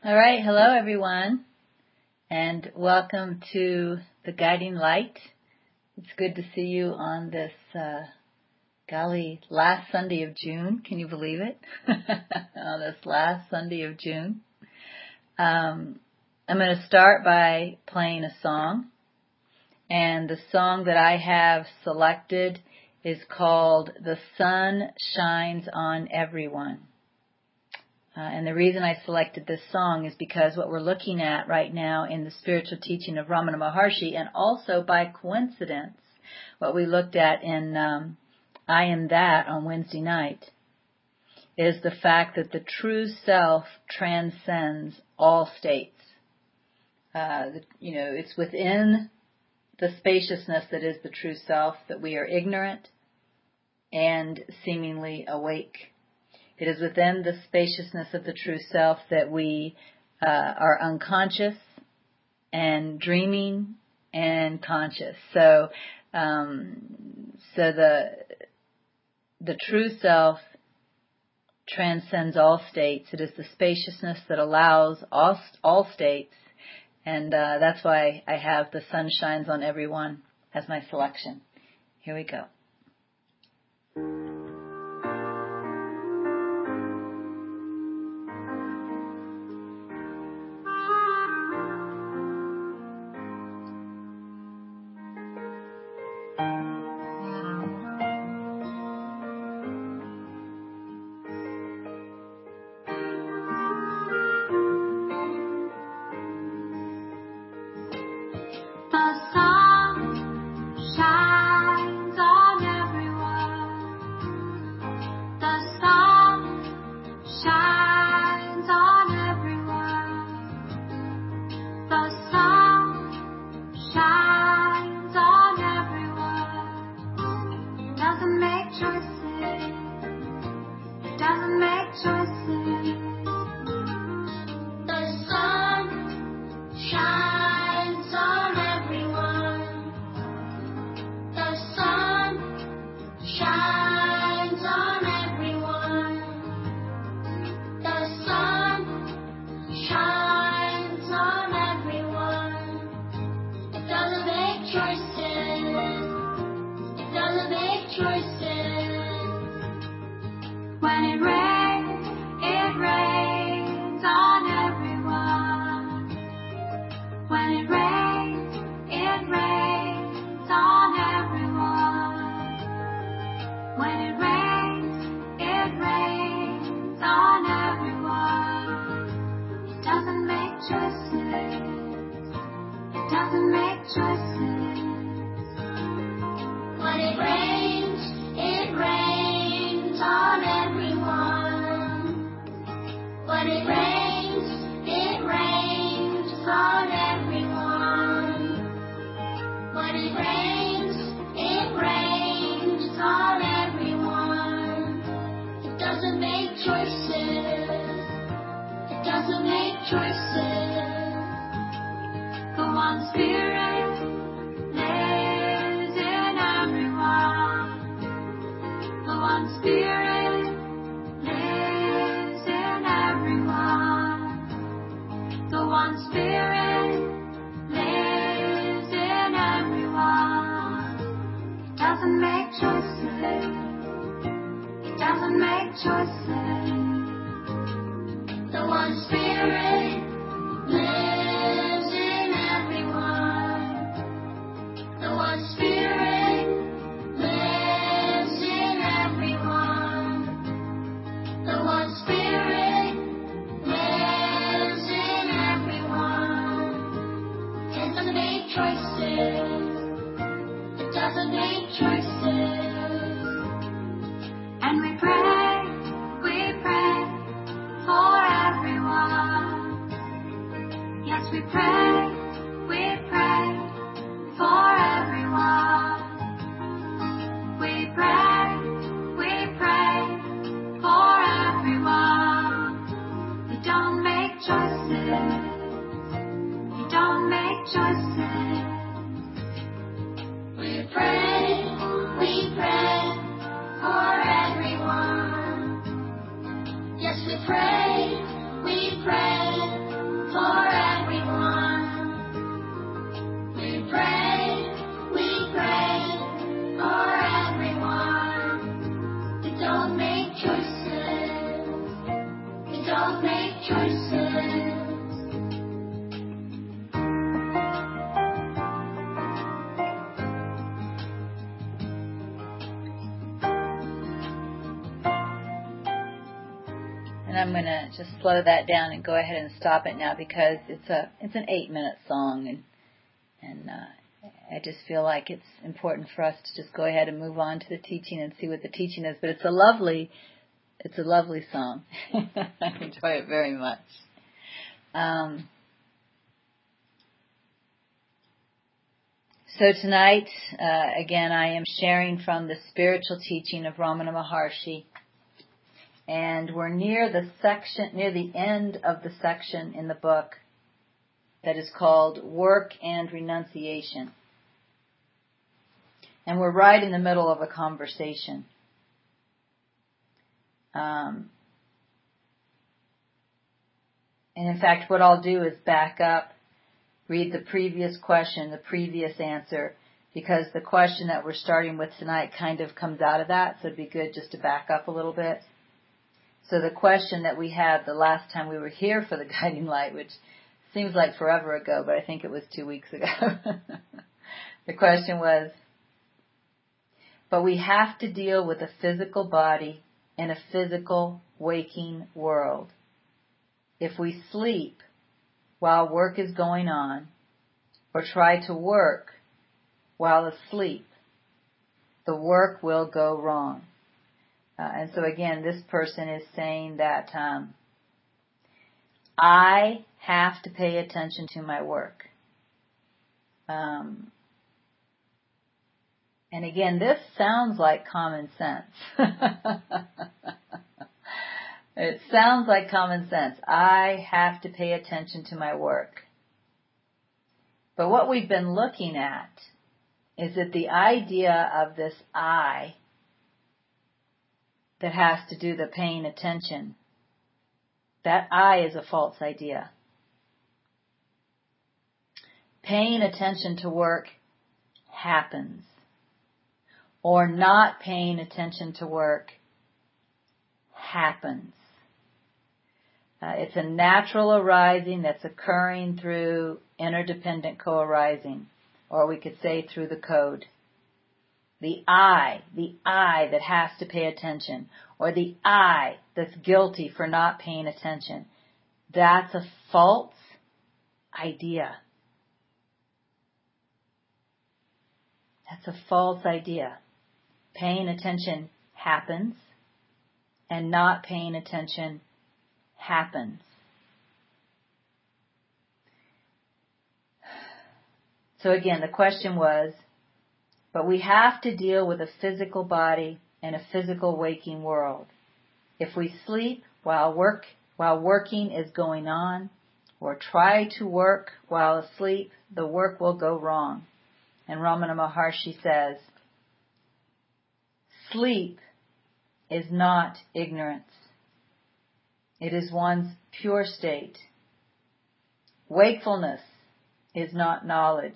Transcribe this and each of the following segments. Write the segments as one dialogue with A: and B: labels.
A: All right, hello everyone, and welcome to the Guiding Light. It's good to see you on this, last Sunday of June. Can you believe it? On this last Sunday of June. I'm going to start by playing a song, and the song that I have selected is called "The Sun Shines on Everyone." And the reason I selected this song is because what we're looking at right now in the spiritual teaching of Ramana Maharshi, and also by coincidence, what we looked at in I Am That on Wednesday night, is the fact that the true self transcends all states. It's within the spaciousness that is the true self that we are ignorant and seemingly awake. It is within the spaciousness of the true self that we are unconscious and dreaming and conscious. So the true self transcends all states. It is the spaciousness that allows all states, and that's why I have "The Sun Shines on Everyone" as my selection. Here we go.
B: We pray
A: choices. We don't make choices. And I'm going to just slow that down and go ahead and stop it now because it's an 8-minute song, and I just feel like it's important for us to just go ahead and move on to the teaching and see what the teaching is. But it's a lovely song. I enjoy it very much. So tonight, again, I am sharing from the spiritual teaching of Ramana Maharshi. And we're near the end of the section in the book that is called Work and Renunciation. And we're right in the middle of a conversation. And in fact, what I'll do is back up, read the previous question, the previous answer, because the question that we're starting with tonight kind of comes out of that, so it'd be good just to back up a little bit. So the question that we had the last time we were here for the guiding light, which seems like forever ago, but I think it was 2 weeks ago. The question was, but we have to deal with a physical body in a physical waking world. If we sleep while work is going on, or try to work while asleep, the work will go wrong. And so again, this person is saying that I have to pay attention to my work. And again, this sounds like common sense. It sounds like common sense. I have to pay attention to my work. But what we've been looking at is that the idea of this I that has to do the paying attention, that I is a false idea. Paying attention to work happens. Or not paying attention to work happens. It's a natural arising that's occurring through interdependent co-arising, or we could say through the code. The I that has to pay attention, or the I that's guilty for not paying attention, that's a false idea. That's a false idea. Paying attention happens, and not paying attention happens. So again, the question was, but we have to deal with a physical body in a physical waking world. If we sleep while working is going on, or try to work while asleep, the work will go wrong. And Ramana Maharshi says, sleep is not ignorance. It is one's pure state. Wakefulness is not knowledge.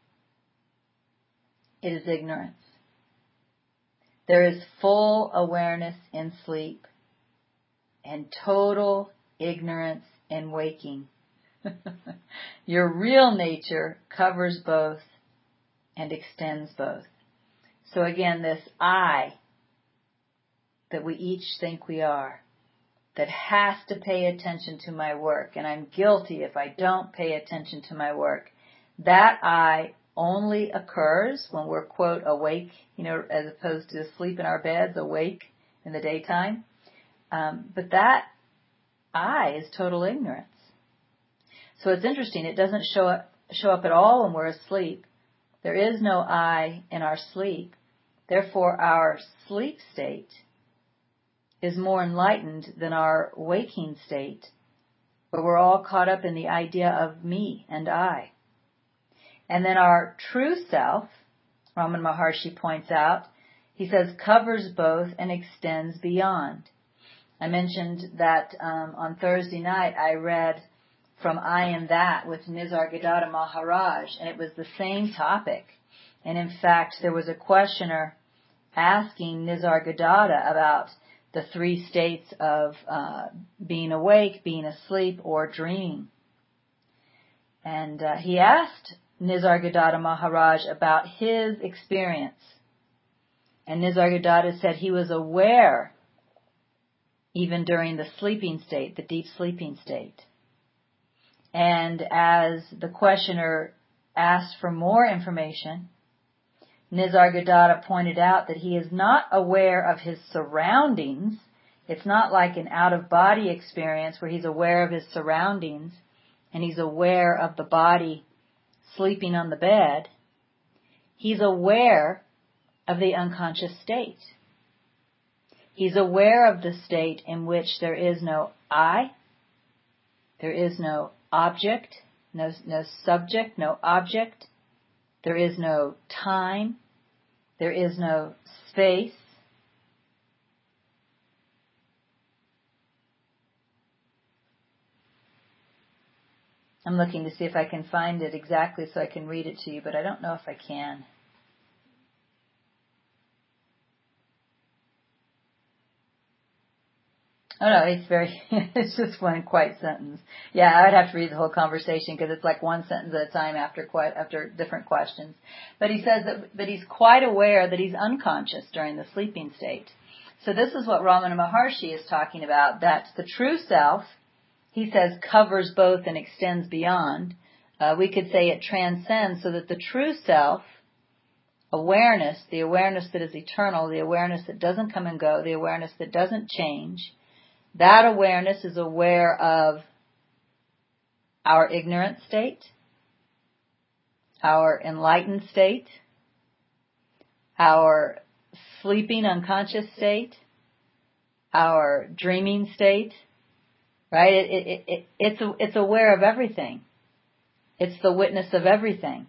A: It is ignorance. There is full awareness in sleep and total ignorance in waking. Your real nature covers both and extends both. So again, this I that we each think we are, that has to pay attention to my work, and I'm guilty if I don't pay attention to my work, that I only occurs when we're, quote, awake, as opposed to asleep in our beds, awake in the daytime. But that I is total ignorance. So it's interesting, it doesn't show up at all when we're asleep. There is no I in our sleep. Therefore, our sleep state is more enlightened than our waking state, where we're all caught up in the idea of me and I. And then our true self, Ramana Maharshi points out, he says, covers both and extends beyond. I mentioned that on Thursday night I read From I Am That with Nisargadatta Maharaj, and it was the same topic. And in fact, there was a questioner asking Nisargadatta about the three states of being awake, being asleep, or dreaming. And he asked Nisargadatta Maharaj about his experience. And Nisargadatta said he was aware even during the sleeping state, the deep sleeping state. And as the questioner asked for more information, Nisargadatta pointed out that he is not aware of his surroundings. It's not like an out-of-body experience where he's aware of his surroundings and he's aware of the body sleeping on the bed. He's aware of the unconscious state. He's aware of the state in which there is no I, there is no object, no subject, no object, there is no time, there is no space. I'm looking to see if I can find it exactly so I can read it to you, but I don't know if I can. Oh no, it's just one quiet sentence. Yeah, I'd have to read the whole conversation because it's like one sentence at a time after different questions. But he says that he's quite aware that he's unconscious during the sleeping state. So this is what Ramana Maharshi is talking about, that the true self, he says, covers both and extends beyond. We could say it transcends, so that the true self, awareness, the awareness that is eternal, the awareness that doesn't come and go, the awareness that doesn't change, that awareness is aware of our ignorant state, our enlightened state, our sleeping unconscious state, our dreaming state, right? It's aware of everything. It's the witness of everything.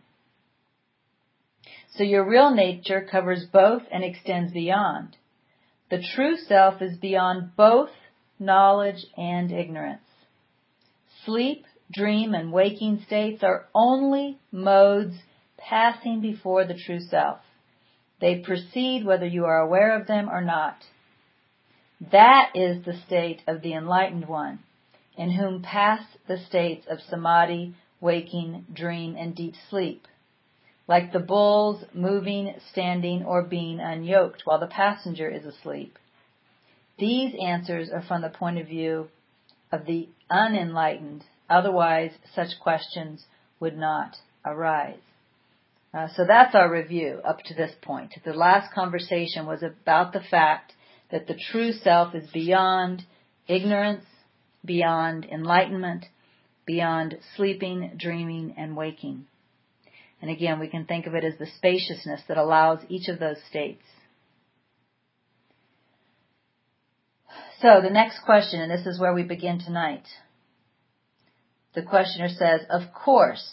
A: So your real nature covers both and extends beyond. The true self is beyond both knowledge and ignorance. Sleep, dream, and waking states are only modes passing before the true self. They proceed whether you are aware of them or not. That is the state of the enlightened one, in whom pass the states of samadhi, waking, dream, and deep sleep, like the bulls moving, standing, or being unyoked while the passenger is asleep. These answers are from the point of view of the unenlightened. Otherwise, such questions would not arise. So that's our review up to this point. The last conversation was about the fact that the true self is beyond ignorance, beyond enlightenment, beyond sleeping, dreaming, and waking. And again, we can think of it as the spaciousness that allows each of those states. So the next question, and this is where we begin tonight. The questioner says, of course,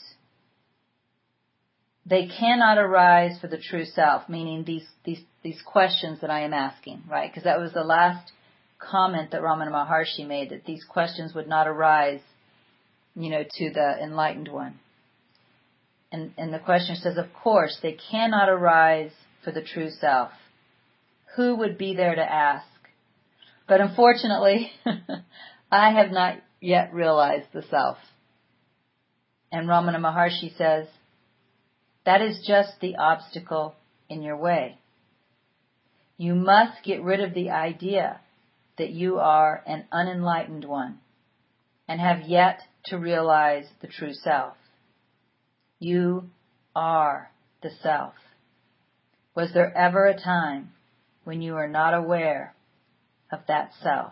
A: they cannot arise for the true self, meaning these questions that I am asking, right? Because that was the last comment that Ramana Maharshi made, that these questions would not arise, to the enlightened one. And the questioner says, of course, they cannot arise for the true self. Who would be there to ask? But unfortunately, I have not yet realized the self. And Ramana Maharshi says, that is just the obstacle in your way. You must get rid of the idea that you are an unenlightened one and have yet to realize the true self. You are the self. Was there ever a time when you are not aware of that self?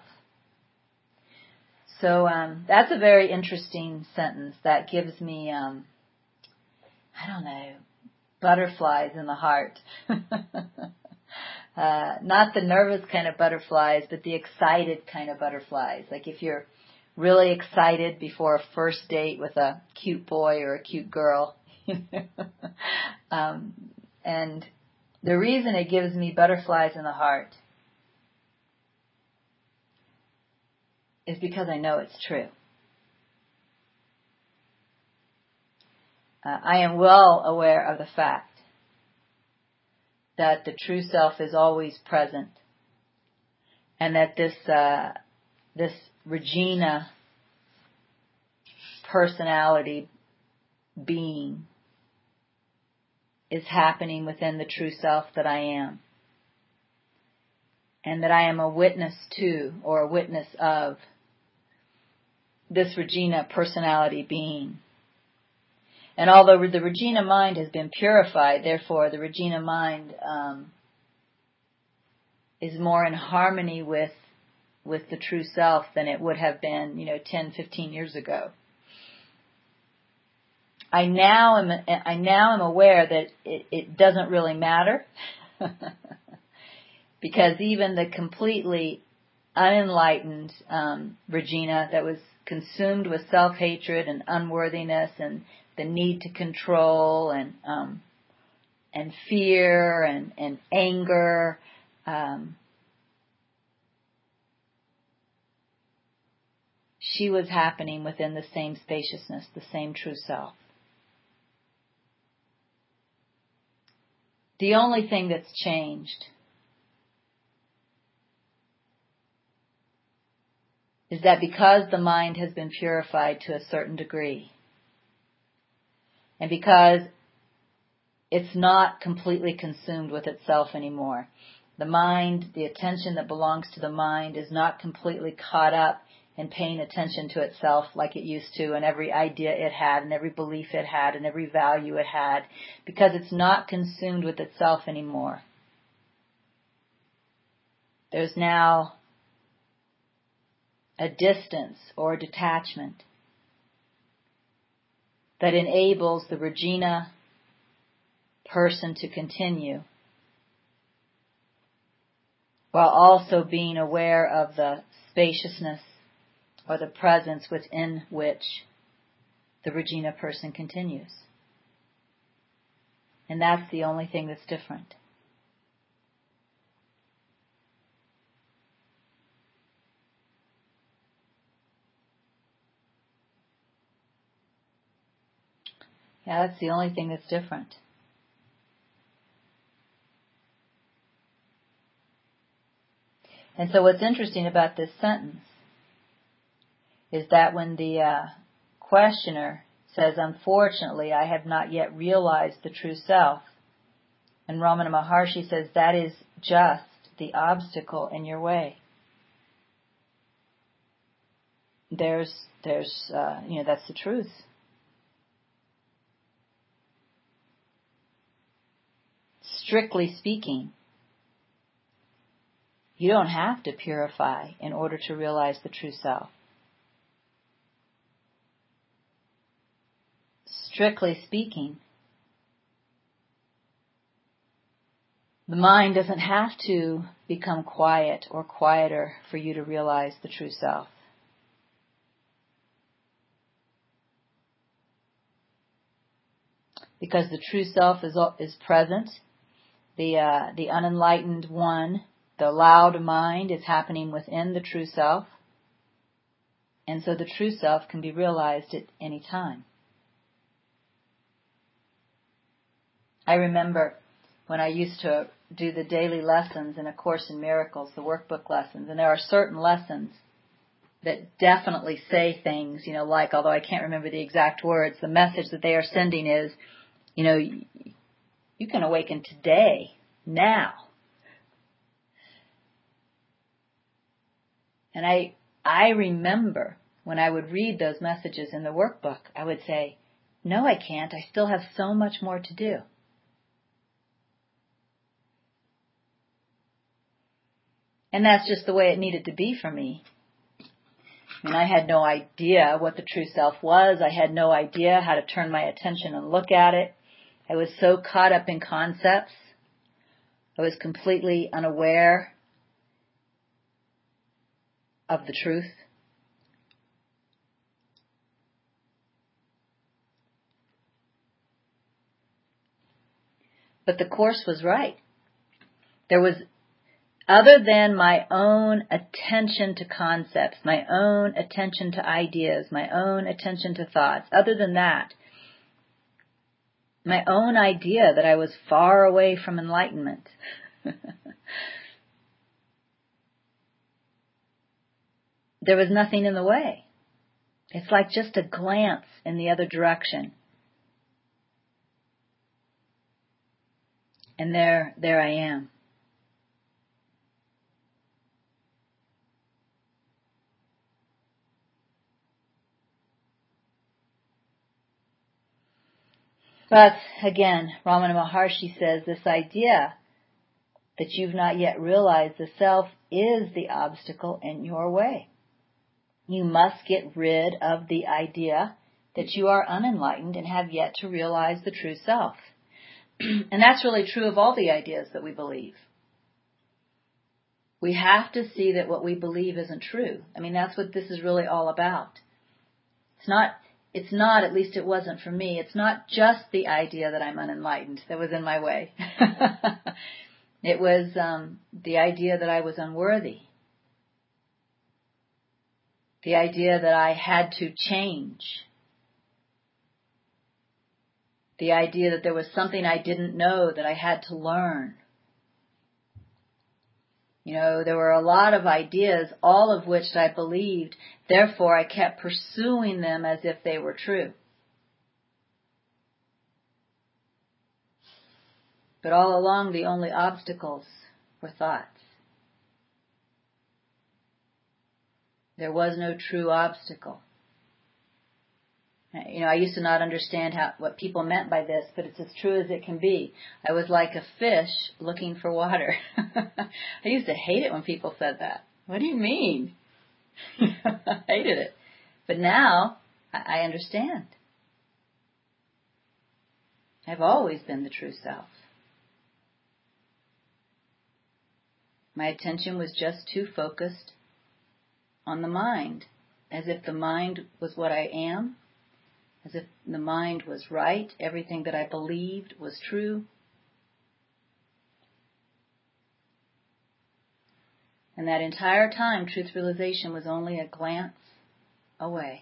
A: So that's a very interesting sentence that gives me, butterflies in the heart. Not the nervous kind of butterflies, but the excited kind of butterflies. Like if you're really excited before a first date with a cute boy or a cute girl. And the reason it gives me butterflies in the heart is because I know it's true. I am well aware of the fact that the true self is always present and that this Regina personality being is happening within the true self that I am. And that I am a witness to, or a witness of, this Regina personality being. And although the Regina mind has been purified, therefore the Regina mind is more in harmony with the true self than it would have been, 10, 15 years ago. I now am aware that it doesn't really matter because even the completely unenlightened Regina that was consumed with self-hatred and unworthiness and the need to control and fear and anger, she was happening within the same spaciousness, the same true self. The only thing that's changed is that because the mind has been purified to a certain degree, and because it's not completely consumed with itself anymore, the mind, the attention that belongs to the mind is not completely caught up in paying attention to itself like it used to, and every idea it had, and every belief it had, and every value it had, because it's not consumed with itself anymore. There's now a distance or detachment that enables the Regina person to continue while also being aware of the spaciousness or the presence within which the Regina person continues. And that's the only thing that's different. Yeah, that's the only thing that's different. And so what's interesting about this sentence is that when the questioner says, unfortunately, I have not yet realized the true self, and Ramana Maharshi says, that is just the obstacle in your way. There's that's the truth. Strictly speaking, you don't have to purify in order to realize the true self. Strictly speaking, the mind doesn't have to become quiet or quieter for you to realize the true self. Because the true self is present, the unenlightened one, the loud mind is happening within the true self, and so the true self can be realized at any time. I remember when I used to do the daily lessons in A Course in Miracles, the workbook lessons, and there are certain lessons that definitely say things, like, although I can't remember the exact words, the message that they are sending is, you can awaken today, now. And I remember when I would read those messages in the workbook, I would say, no, I can't. I still have so much more to do. And that's just the way it needed to be for me. I had no idea what the true self was. I had no idea how to turn my attention and look at it. I was so caught up in concepts. I was completely unaware of the truth. But the Course was right. There was, other than my own attention to concepts, my own attention to ideas, my own attention to thoughts, other than that, my own idea that I was far away from enlightenment there was nothing in the way. It's like just a glance in the other direction. And there I am. But again, Ramana Maharshi says this idea that you've not yet realized the self is the obstacle in your way. You must get rid of the idea that you are unenlightened and have yet to realize the true self. And that's really true of all the ideas that we believe. We have to see that what we believe isn't true. I mean, that's what this is really all about. It's not, at least it wasn't for me, it's not just the idea that I'm unenlightened that was in my way. It was the idea that I was unworthy. The idea that I had to change. The idea that there was something I didn't know that I had to learn. You know, there were a lot of ideas, all of which I believed, therefore I kept pursuing them as if they were true. But all along the only obstacles were thoughts. There was no true obstacle. You know, I used to not understand what people meant by this, but it's as true as it can be. I was like a fish looking for water. I used to hate it when people said that. What do you mean? I hated it. But now, I understand. I've always been the true self. My attention was just too focused on the mind, as if the mind was what I am, as if the mind was right, everything that I believed was true. And that entire time, truth realization was only a glance away.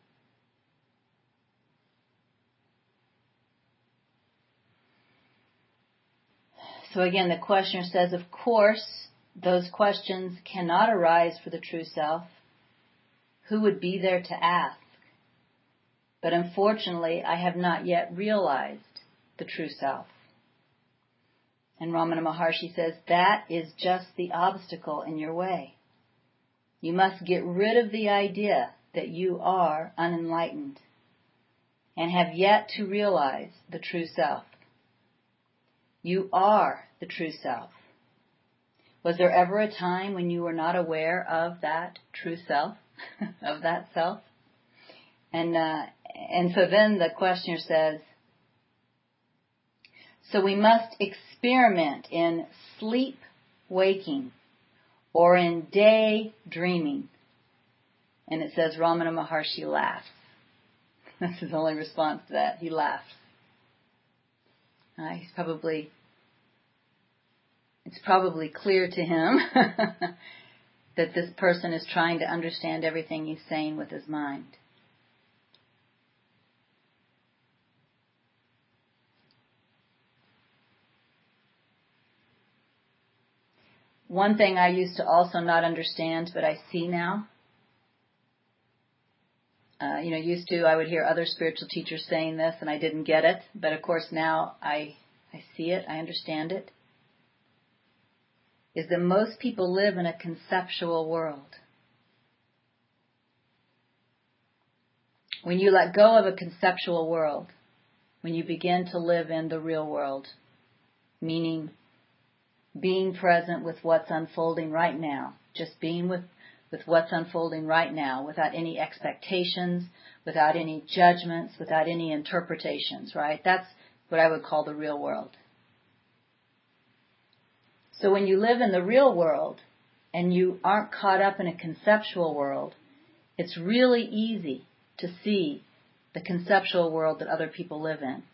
A: So again, the questioner says, of course, those questions cannot arise for the true self. Who would be there to ask? But unfortunately, I have not yet realized the true self. And Ramana Maharshi says, that is just the obstacle in your way. You must get rid of the idea that you are unenlightened and have yet to realize the true self. You are the true self. Was there ever a time when you were not aware of that true self, of that self? And so then the questioner says, so we must experiment in sleep waking or in day dreaming. And it says Ramana Maharshi laughs. That's his only response to that. He laughs. It's probably clear to him that this person is trying to understand everything he's saying with his mind. One thing I used to also not understand, but I see now. Used to, I would hear other spiritual teachers saying this, and I didn't get it. But of course now I see it, I understand it. Is that most people live in a conceptual world. When you let go of a conceptual world, when you begin to live in the real world, meaning being present with what's unfolding right now, just being with what's unfolding right now, without any expectations, without any judgments, without any interpretations, right? That's what I would call the real world. So when you live in the real world and you aren't caught up in a conceptual world, it's really easy to see the conceptual world that other people live in.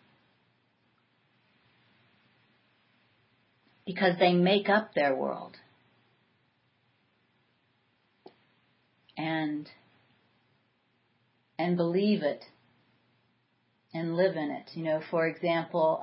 A: Because they make up their world. And believe it and live in it. For example,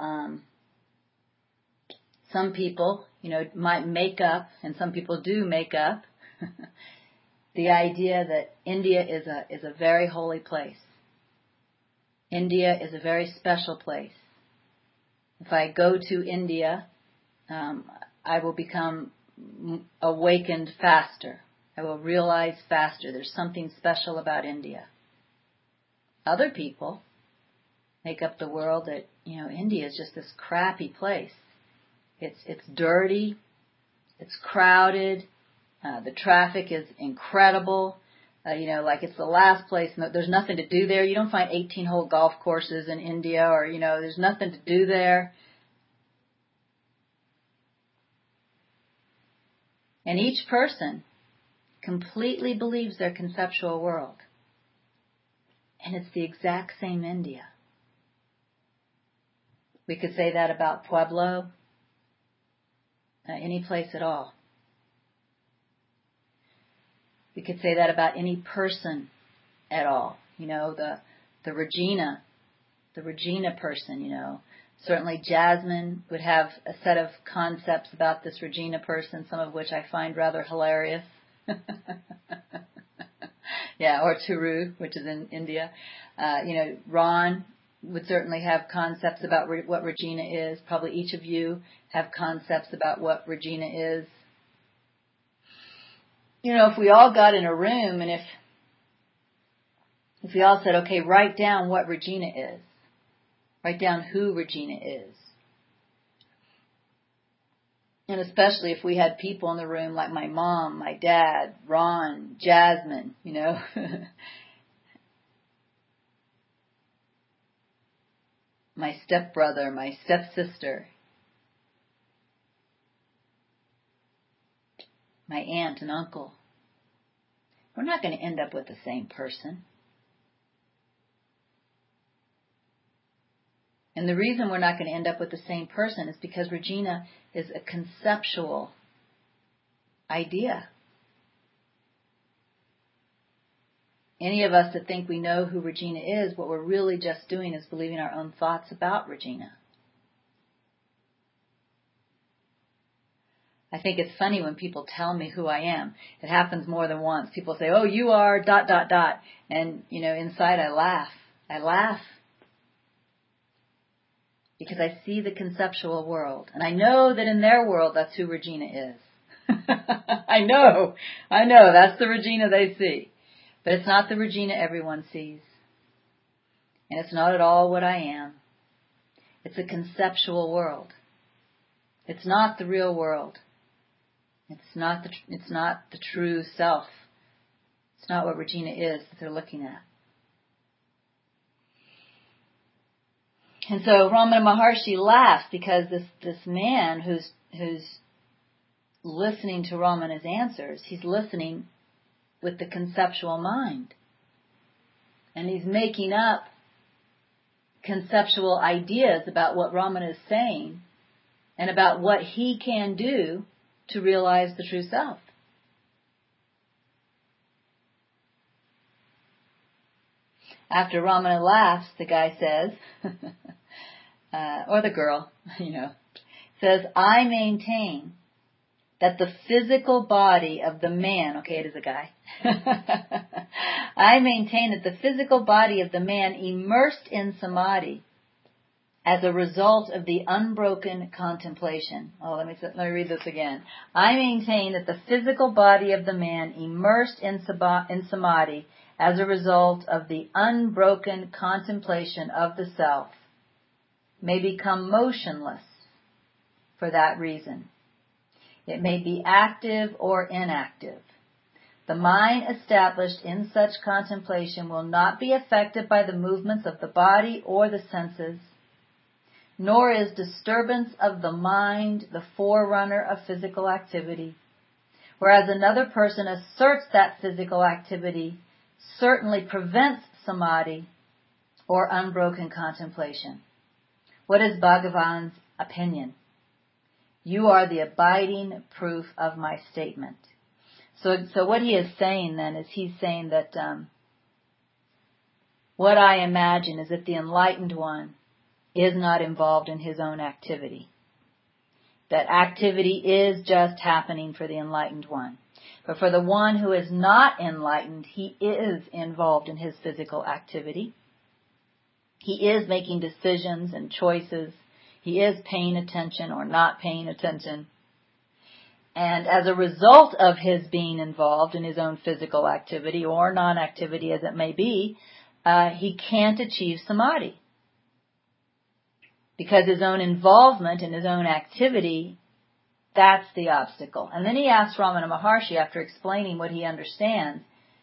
A: some people, might make up, and some people do make up, the idea that India is a very holy place. India is a very special place. If I go to India, I will become awakened faster. I will realize faster. There's something special about India. Other people make up the world that, India is just this crappy place. It's dirty. It's crowded. The traffic is incredible. Like it's the last place. There's nothing to do there. You don't find 18-hole golf courses in India or, there's nothing to do there. And each person completely believes their conceptual world. And it's the exact same India. We could say that about Pueblo, any place at all. We could say that about any person at all. The Regina person, Certainly Jasmine would have a set of concepts about this Regina person, some of which I find rather hilarious. Yeah, or Turu, which is in India. Ron would certainly have concepts about what Regina is. Probably each of you have concepts about what Regina is. If we all got in a room and if we all said, okay, write down what Regina is. Write down who Regina is. And especially if we had people in the room like my mom, my dad, Ron, Jasmine, my stepbrother, my stepsister, my aunt and uncle. We're not going to end up with the same person. And the reason we're not going to end up with the same person is because Regina is a conceptual idea. Any of us that think we know who Regina is, what we're really just doing is believing our own thoughts about Regina. I think it's funny when people tell me who I am. It happens more than once. People say, oh, you are ... And, inside I laugh. I laugh. Because I see the conceptual world. And I know that in their world, that's who Regina is. I know. That's the Regina they see. But it's not the Regina everyone sees. And it's not at all what I am. It's a conceptual world. It's not the real world. It's not the true self. It's not what Regina is that they're looking at. And so Ramana Maharshi laughs because this man who's listening to Ramana's answers, he's listening with the conceptual mind. And he's making up conceptual ideas about what Ramana is saying and about what he can do to realize the true self. After Ramana laughs, the guy says, or the girl, says, I maintain that the physical body of the man, okay, it is a guy, I maintain that the physical body of the man immersed in samadhi as a result of the unbroken contemplation. Oh, let me read this again. I maintain that the physical body of the man immersed in samadhi as a result of the unbroken contemplation of the self may become motionless for that reason. It may be active or inactive. The mind established in such contemplation will not be affected by the movements of the body or the senses, nor is disturbance of the mind the forerunner of physical activity, whereas another person asserts that physical activity certainly prevents samadhi or unbroken contemplation. What is Bhagavan's opinion? You are the abiding proof of my statement. So what he is saying then is he's saying that what I imagine is that the enlightened one is not involved in his own activity. That activity is just happening for the enlightened one. But for the one who is not enlightened, he is involved in his physical activity. He is making decisions and choices. He is paying attention or not paying attention. And as a result of his being involved in his own physical activity or non-activity as it may be, he can't achieve samadhi. Because his own involvement in his own activity, that's the obstacle. And then he asks Ramana Maharshi, after explaining what he understands,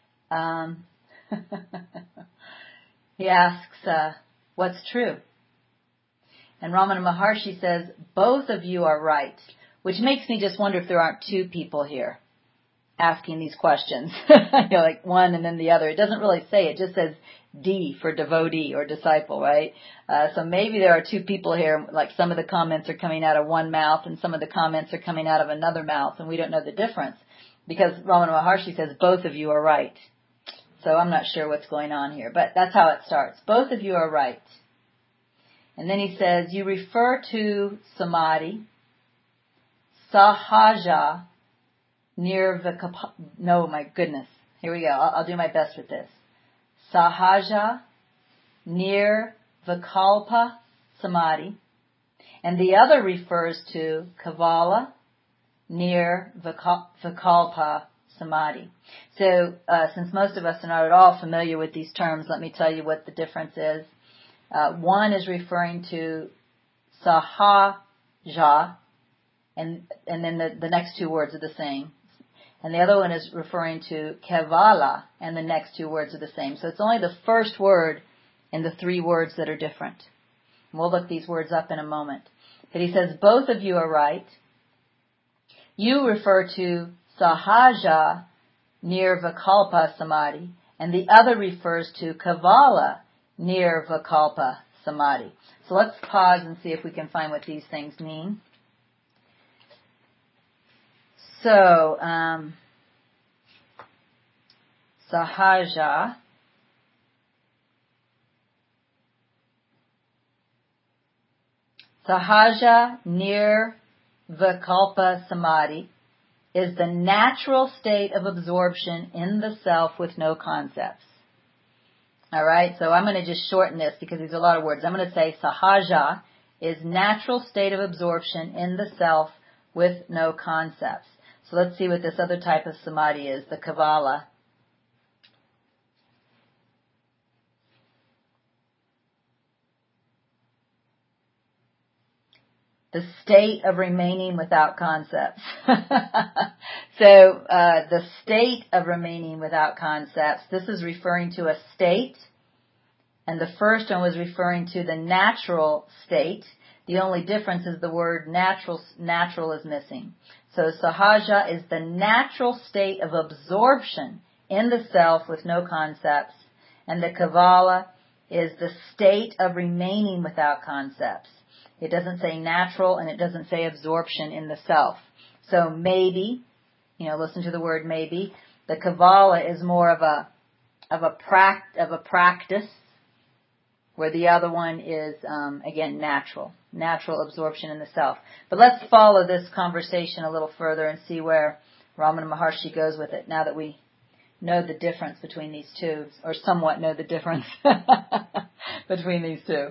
A: he asks, what's true? And Ramana Maharshi says, both of you are right. Which makes me just wonder if there aren't two people here asking these questions. Like one and then the other. It doesn't really say. It just says D for devotee or disciple, right? So maybe there are two people here, like some of the comments are coming out of one mouth and some of the comments are coming out of another mouth, and we don't know the difference. Because Ramana Maharshi says both of you are right. So I'm not sure what's going on here, but that's how it starts. Both of you are right. And then he says, you refer to samadhi, sahaja, no, my goodness. Here we go. I'll do my best with this. Sahaja, nirvikalpa samadhi. And the other refers to kavala, nirvikalpa samadhi. So, since most of us are not at all familiar with these terms, let me tell you what the difference is. One is referring to sahaja, and then the next two words are the same. And the other one is referring to kevala, and the next two words are the same. So it's only the first word in the three words that are different. And we'll look these words up in a moment. But he says, both of you are right. You refer to sahaja nirvikalpa samadhi, and the other refers to kavala nirvikalpa samadhi. So let's pause and see if we can find what these things mean. So, sahaja, nirvikalpa samadhi is the natural state of absorption in the self with no concepts. Alright, so I'm going to just shorten this because there's a lot of words. I'm going to say sahaja is natural state of absorption in the self with no concepts. So let's see what this other type of samadhi is, the kavala. The state of remaining without concepts. So, the state of remaining without concepts, this is referring to a state, and the first one was referring to the natural state. The only difference is the word natural is missing. So sahaja is the natural state of absorption in the self with no concepts, and the kavala is the state of remaining without concepts. It doesn't say natural and it doesn't say absorption in the self. So maybe, listen to the word maybe. The kavala is more of a practice, where the other one is again natural absorption in the self. But let's follow this conversation a little further and see where Ramana Maharshi goes with it. Now that we know the difference between these two, or somewhat know the difference between these two.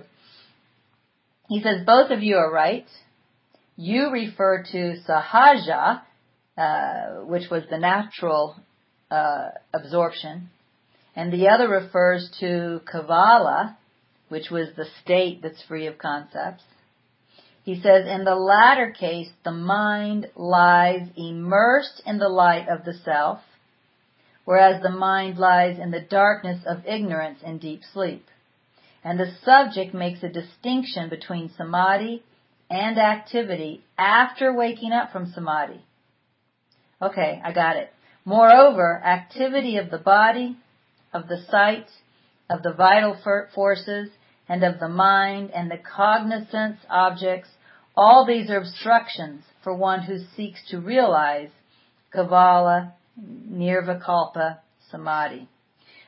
A: He says, both of you are right. You refer to sahaja, which was the natural absorption, and the other refers to kavala, which was the state that's free of concepts. He says, in the latter case, the mind lies immersed in the light of the self, whereas the mind lies in the darkness of ignorance and deep sleep. And the subject makes a distinction between samadhi and activity after waking up from samadhi. Okay, I got it. Moreover, activity of the body, of the sight, of the vital forces, and of the mind and the cognizance objects, all these are obstructions for one who seeks to realize kavala nirvikalpa samadhi.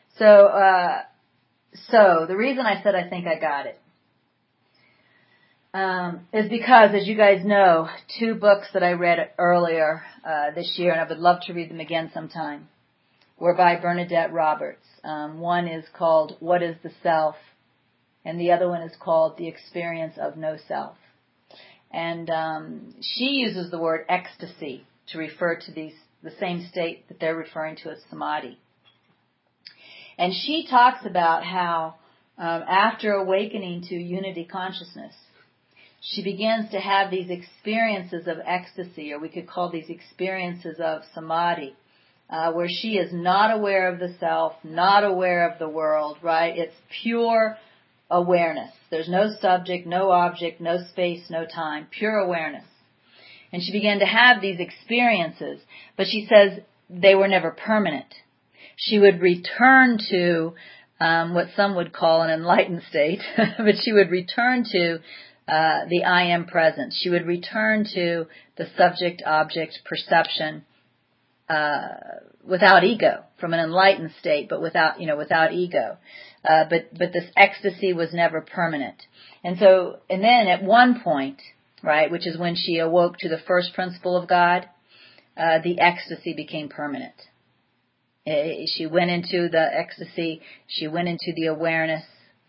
A: So the reason I said I think I got it. is because, as you guys know, 2 books that I read earlier this year, and I would love to read them again sometime, were by Bernadette Roberts. One is called What is the Self? And the other one is called The Experience of No Self. And she uses the word ecstasy to refer to the same state that they're referring to as samadhi. And she talks about how after awakening to unity consciousness, she begins to have these experiences of ecstasy, or we could call these experiences of samadhi, where she is not aware of the self, not aware of the world, right? It's pure awareness. There's no subject, no object, no space, no time, pure awareness. And she began to have these experiences, but she says they were never permanent. She would return to what some would call an enlightened state, but she would return to the I am presence. She would return to the subject-object perception without ego, from an enlightened state, but without ego. But this ecstasy was never permanent. And then at one point, right, which is when she awoke to the first principle of God, the ecstasy became permanent. She went into the ecstasy, she went into the awareness,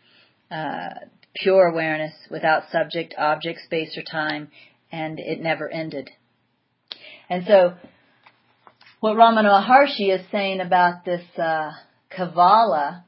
A: pure awareness without subject, object, space, or time, and it never ended. And so what Ramana Maharshi is saying about this Kavala,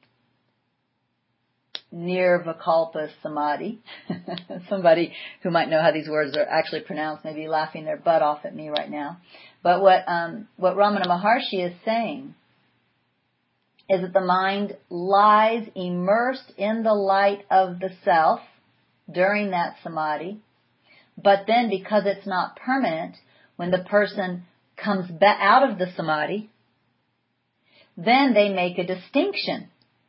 A: Nirvikalpa Samadhi, somebody who might know how these words are actually pronounced may be laughing their butt off at me right now. But what Ramana Maharshi is saying is that the mind lies immersed in the light of the self during that samadhi, but then because it's not permanent, when the person comes back out of the samadhi, then they make a distinction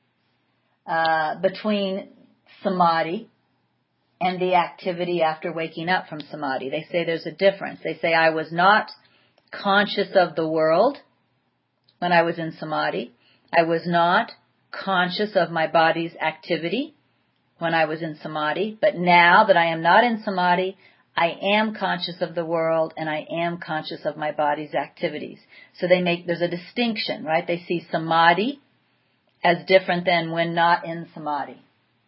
A: between samadhi and the activity after waking up from samadhi. They say there's a difference. They say, I was not conscious of the world when I was in samadhi. I was not conscious of my body's activity when I was in samadhi. But now that I am not in samadhi, I am conscious of the world and I am conscious of my body's activities. So there's a distinction, right? They see samadhi as different than when not in samadhi.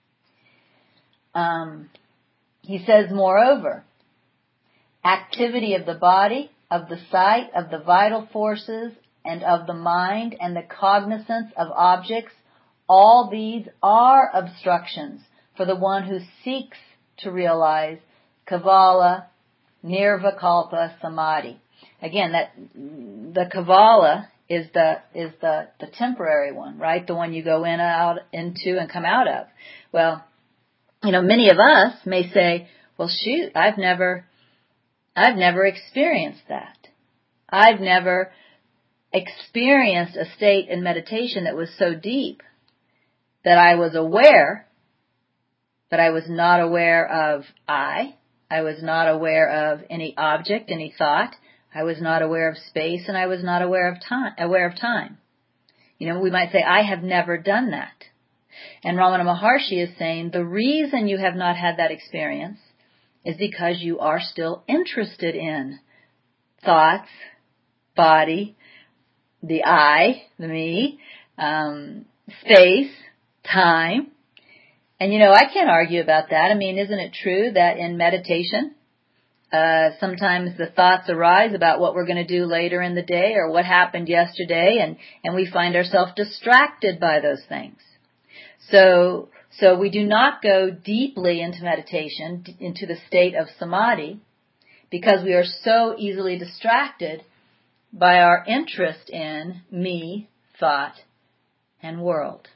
A: He says, moreover, activity of the body, of the sight, of the vital forces, and of the mind, and the cognizance of objects, all these are obstructions for the one who seeks to realize Kavala, Nirvikalpa Samadhi. Again, the Kavala is the temporary one, right? The one you go in, out, into, and come out of. Well, many of us may say, well, shoot, I've never experienced that. I've never experienced a state in meditation that was so deep that I was aware, but I was not aware of I was not aware of any object, any thought. I was not aware of space, and I was not aware of time. We might say, I have never done that. And Ramana Maharshi is saying the reason you have not had that experience is because you are still interested in thoughts, body, the I, the me, space, time. And I can't argue about that. Isn't it true that in meditation, sometimes the thoughts arise about what we're going to do later in the day or what happened yesterday, and we find ourselves distracted by those things. So we do not go deeply into meditation, into the state of samadhi, because we are so easily distracted by our interest in me, thought, and world.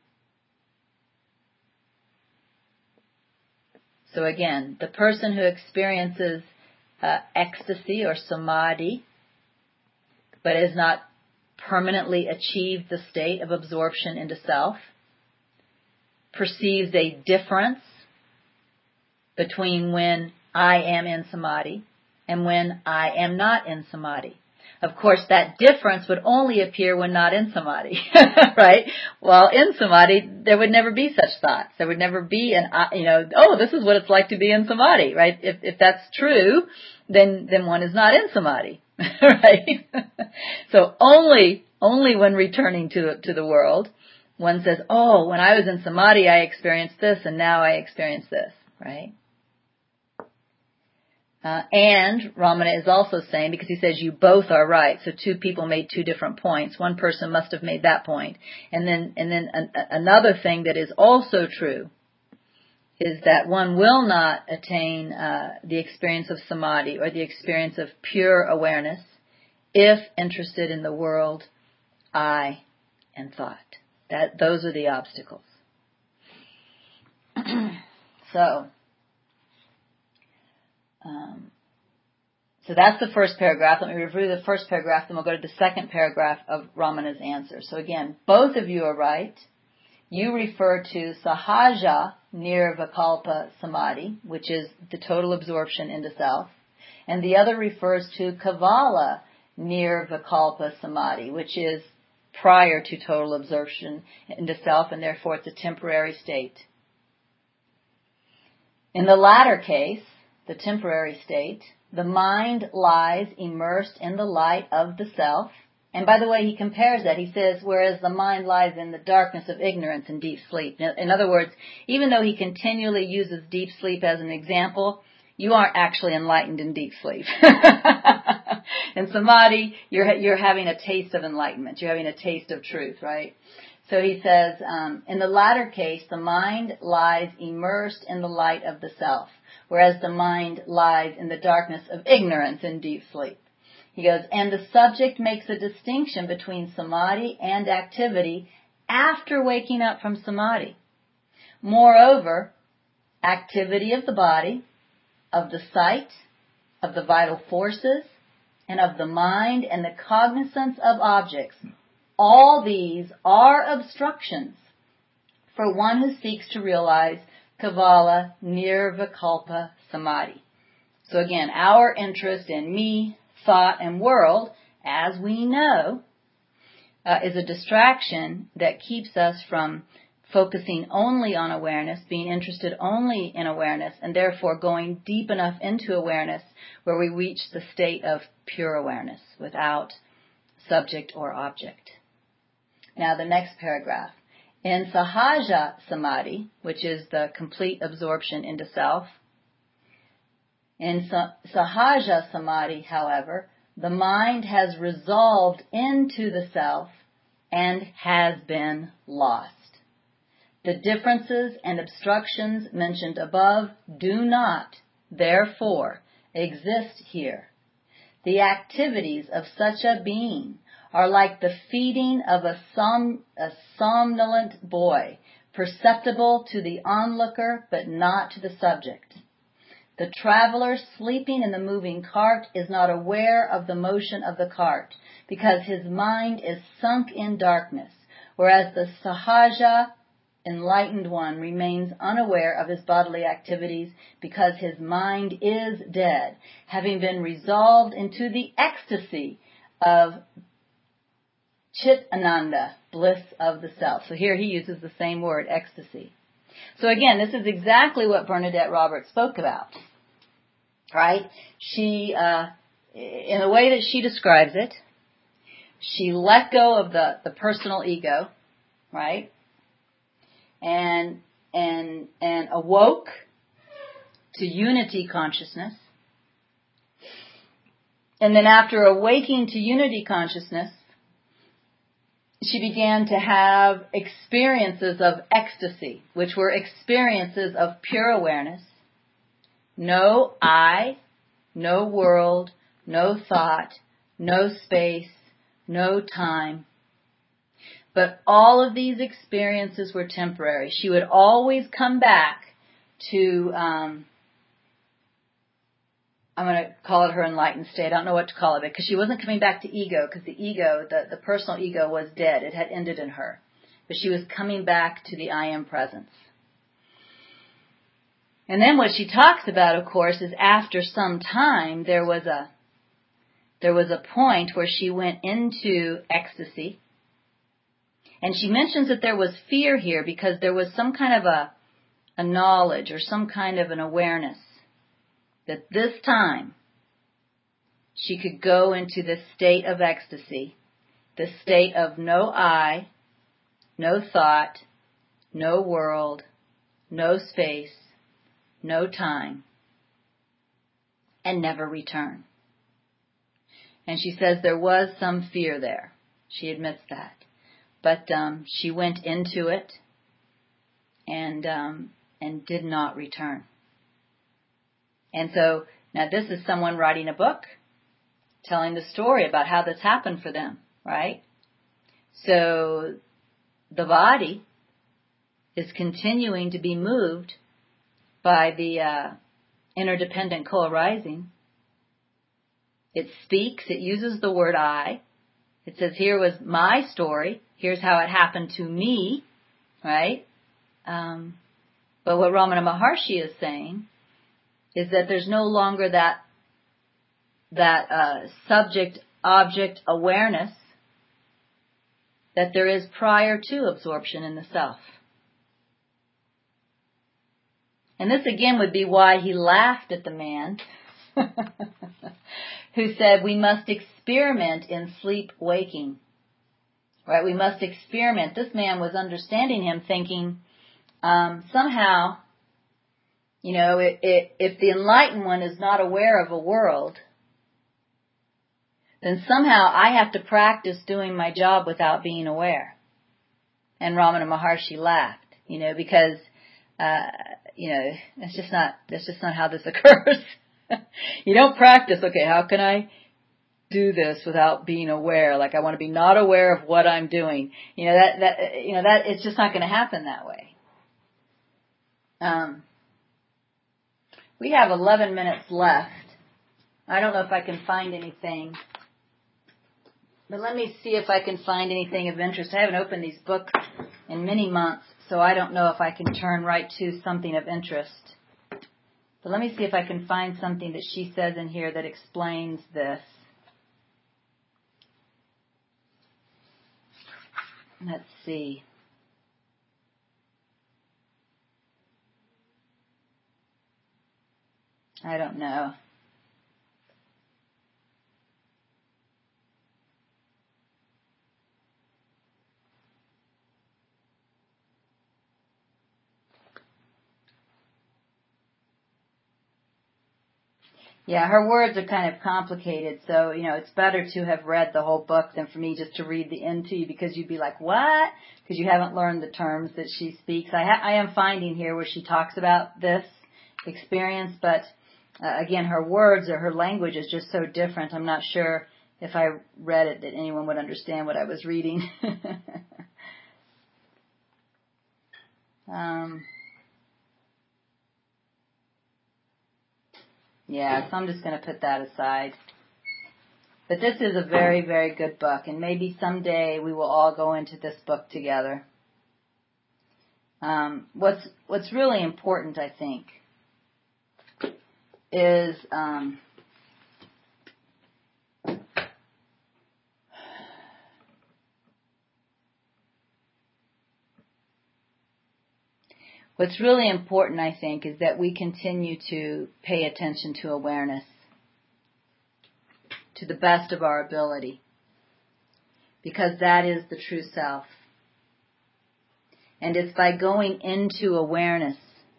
A: So again, the person who experiences ecstasy or samadhi, but has not permanently achieved the state of absorption into self, perceives a difference between when I am in samadhi and when I am not in samadhi. Of course, that difference would only appear when not in samadhi, right? While in samadhi, there would never be such thoughts. There would never be oh, this is what it's like to be in samadhi, right? If that's true, then one is not in samadhi, right? So only when returning to the world, one says, oh, when I was in samadhi, I experienced this, and now I experience this, right? And Ramana is also saying, because he says you both are right, so two people made two different points. One person must have made that point. And then another thing that is also true is that one will not attain the experience of samadhi or the experience of pure awareness if interested in the world, I, and thought. Those are the obstacles. So that's the first paragraph. Let me review the first paragraph, then we'll go to the second paragraph of Ramana's answer. So again, both of you are right. You refer to sahaja nirvikalpa samadhi, which is the total absorption into self, and the other refers to kavala nirvikalpa samadhi, which is prior to total absorption into self, and therefore it's a temporary state. In the latter case, the temporary state, the mind lies immersed in the light of the self. And by the way, he compares that. He says, whereas the mind lies in the darkness of ignorance and deep sleep. In other words, even though he continually uses deep sleep as an example, you aren't actually enlightened in deep sleep. In samadhi, you're having a taste of enlightenment. You're having a taste of truth, right? So he says, in the latter case, the mind lies immersed in the light of the self, whereas the mind lies in the darkness of ignorance in deep sleep. He goes, and the subject makes a distinction between samadhi and activity after waking up from samadhi. Moreover, activity of the body, of the sight, of the vital forces, and of the mind and the cognizance of objects, all these are obstructions for one who seeks to realize Kavala Nirvikalpa Samadhi. So again, our interest in me, thought, and world, as we know, is a distraction that keeps us from focusing only on awareness, being interested only in awareness, and therefore going deep enough into awareness where we reach the state of pure awareness without subject or object. Now the next paragraph. In Sahaja Samadhi, which is the complete absorption into self, in Sahaja Samadhi, however, the mind has resolved into the self and has been lost. The differences and obstructions mentioned above do not, therefore, exist here. The activities of such a being are like the feeding of a somnolent boy, perceptible to the onlooker but not to the subject. The traveler sleeping in the moving cart is not aware of the motion of the cart because his mind is sunk in darkness, whereas the sahaja, enlightened one, remains unaware of his bodily activities because his mind is dead, having been resolved into the ecstasy of Chit Ananda, bliss of the self. So here he uses the same word, ecstasy. So again, this is exactly what Bernadette Roberts spoke about, right? She, in the way that she describes it, she let go of the personal ego, right? And awoke to unity consciousness. And then after awaking to unity consciousness, she began to have experiences of ecstasy, which were experiences of pure awareness. No I, no world, no thought, no space, no time. But all of these experiences were temporary. She would always come back to, I'm going to call it her enlightened state. I don't know what to call it because she wasn't coming back to ego because the ego, the personal ego was dead. It had ended in her. But she was coming back to the I am presence. And then what she talks about, of course, is after some time there was there was a point where she went into ecstasy. And she mentions that there was fear here because there was some kind of a knowledge or some kind of an awareness that this time she could go into this state of ecstasy, this state of no I, no thought, no world, no space, no time, and never return. And she says there was some fear there. She admits that. But she went into it and did not return. And so now this is someone writing a book, telling the story about how this happened for them, right? So the body is continuing to be moved by the interdependent co-arising. It speaks, it uses the word I. It says, here was my story. Here's how it happened to me, right? But what Ramana Maharshi is saying is that there's no longer that subject-object awareness that there is prior to absorption in the self. And this again would be why he laughed at the man who said we must experiment in sleep-waking. Right? We must experiment. This man was understanding him, thinking somehow, if the enlightened one is not aware of a world, then somehow I have to practice doing my job without being aware. And Ramana Maharshi laughed, because that's just not how this occurs. You don't practice, okay, how can I do this without being aware? Like I want to be not aware of what I'm doing. That it's just not going to happen that way. We have 11 minutes left. I don't know if I can find anything. But let me see if I can find anything of interest. I haven't opened these books in many months, so I don't know if I can turn right to something of interest. But let me see if I can find something that she says in here that explains this. Let's see. I don't know. Yeah, her words are kind of complicated, so, it's better to have read the whole book than for me just to read the end to you, because you'd be like, what? Because you haven't learned the terms that she speaks. I am finding here where she talks about this experience, but again, her words or her language is just so different. I'm not sure if I read it that anyone would understand what I was reading. Yeah, so I'm just going to put that aside. But this is a very, very good book, and maybe someday we will all go into this book together. What's really important, I think, is what's really important, I think, is that we continue to pay attention to awareness to the best of our ability, because that is the true self. And it's by going into awareness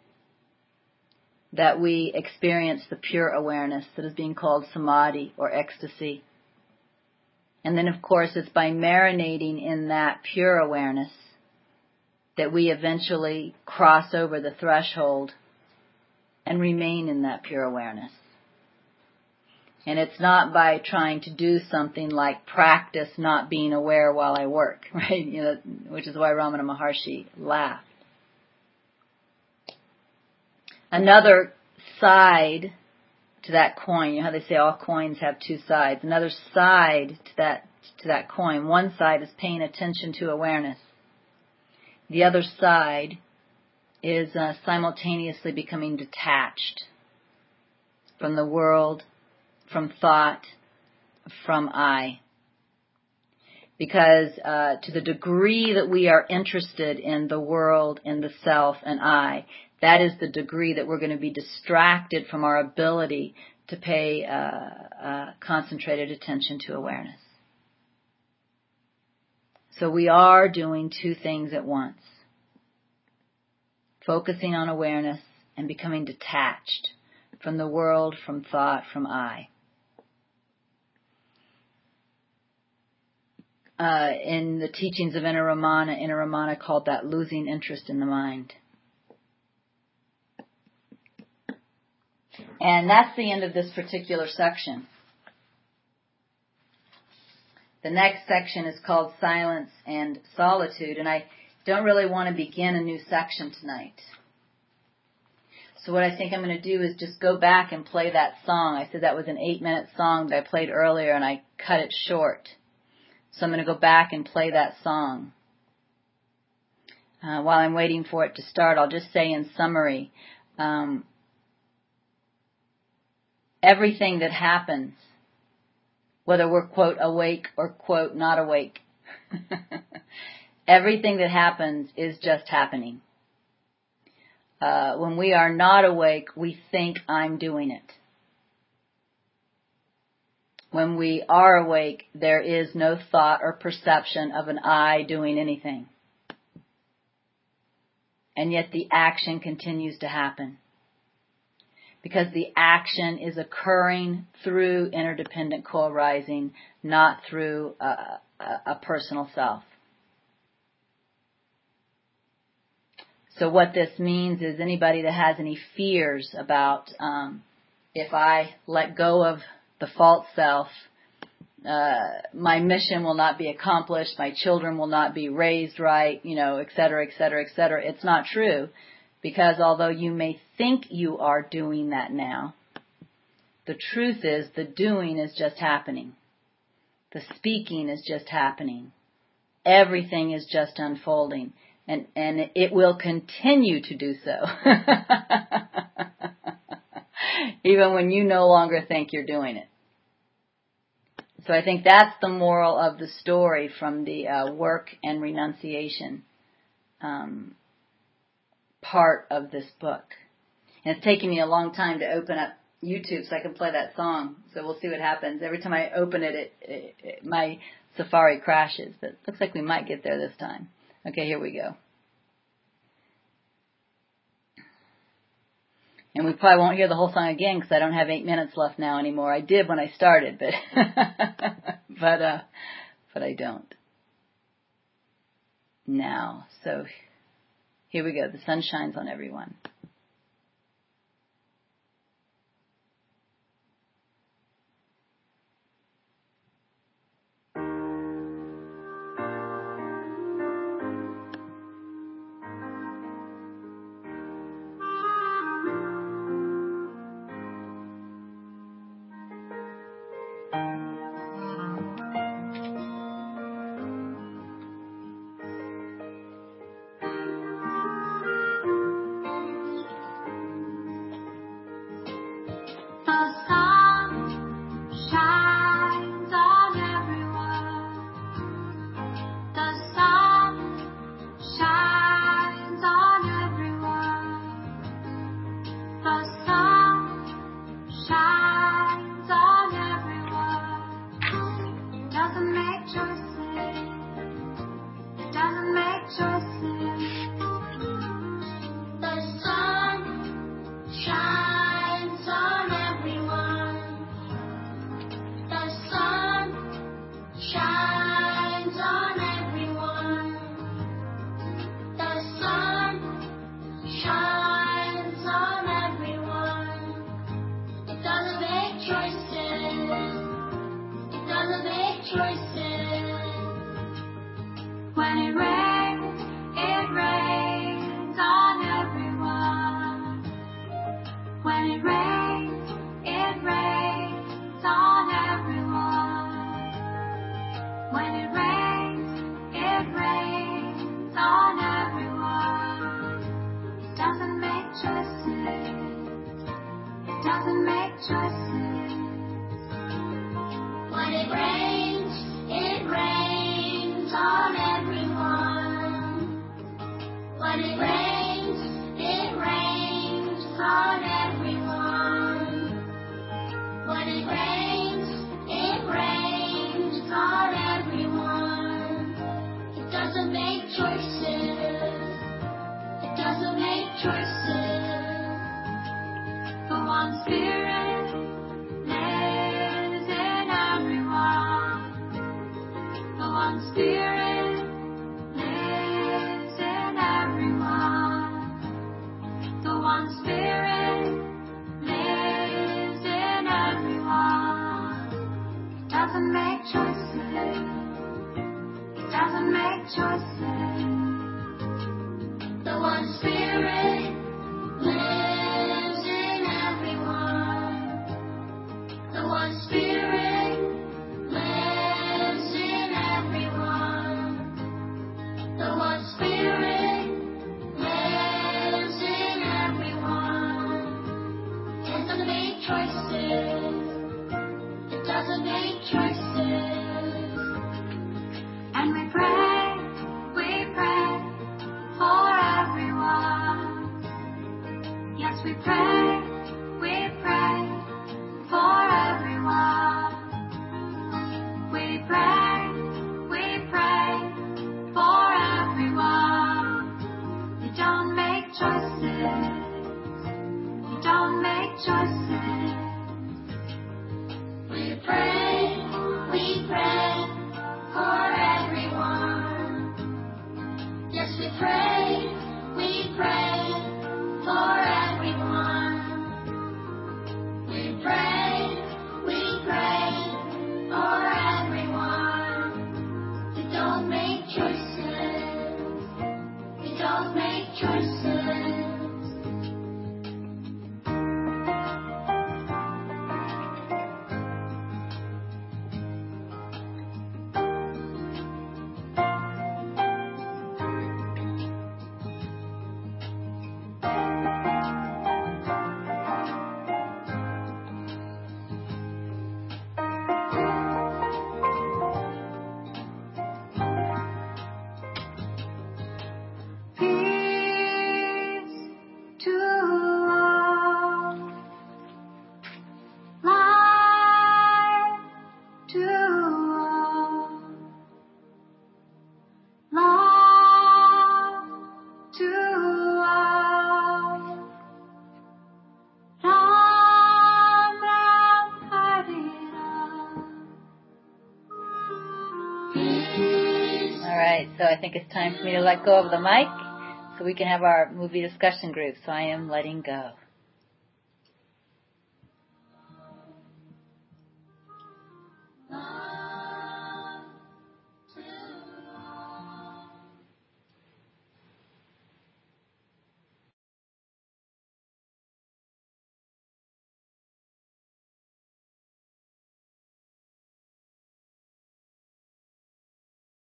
A: that we experience the pure awareness that is being called samadhi or ecstasy. And then, of course, it's by marinating in that pure awareness that we eventually cross over the threshold and remain in that pure awareness. And it's not by trying to do something like practice not being aware while I work, right? Which is why Ramana Maharshi laughed. Another side to that coin, how they say all coins have two sides. Another side to that coin. One side is paying attention to awareness. The other side is simultaneously becoming detached from the world, from thought, from I. Because to the degree that we are interested in the world, in the self, and I, that is the degree that we're going to be distracted from our ability to pay concentrated attention to awareness. So we are doing two things at once. Focusing on awareness and becoming detached from the world, from thought, from I. In the teachings of Inner Ramana called that losing interest in the mind. And that's the end of this particular section. The next section is called Silence and Solitude, and I don't really want to begin a new section tonight. So what I think I'm going to do is just go back and play that song. I said that was an 8-minute song that I played earlier, and I cut it short. So I'm going to go back and play that song. While I'm waiting for it to start, I'll just say in summary, everything that happens, whether we're, quote, awake or, quote, not awake, everything that happens is just happening. When we are not awake, we think I'm doing it. When we are awake, there is no thought or perception of an I doing anything. And yet the action continues to happen. Because the action is occurring through interdependent co-arising, not through a personal self. So what this means is anybody that has any fears about if I let go of the false self, my mission will not be accomplished, my children will not be raised right, et cetera, et cetera, et cetera. It's not true, because although you may think you are doing that now, the truth is the doing is just happening. The speaking is just happening. Everything is just unfolding, and it will continue to do so. Even when you no longer think you're doing it. So I think that's the moral of the story from the work and renunciation part of this book. And it's taking me a long time to open up YouTube so I can play that song. So we'll see what happens. Every time I open it, my Safari crashes. But it looks like we might get there this time. Okay, here we go. And we probably won't hear the whole song again because I don't have 8 minutes left now anymore. I did when I started, but but I don't now. So here we go. The sun shines on everyone.
B: When it rains, it When it rains on everyone. When it rains on everyone. It doesn't make choices. It doesn't make choices. The one Spirit lives in everyone. The one Spirit lives in everyone. The one Spirit lives in everyone. It doesn't make choices. It doesn't make choices. The one Spirit lives in everyone. The one Spirit lives in everyone. The one Spirit lives in everyone. It doesn't make choices. It doesn't make choices. And we pray for everyone. Yes, we pray for everyone. We pray for everyone. You don't make choices. You don't make choices. We pray for everyone. Yes, we pray for everyone. We pray for everyone. You don't make choices. You don't make choices. Peace to all. Life to all. Love to all. Ram Ram Hare Ram. Peace.
A: All right, so I think it's time for me to let go of the mic so we can have our movie discussion group. So I am letting go.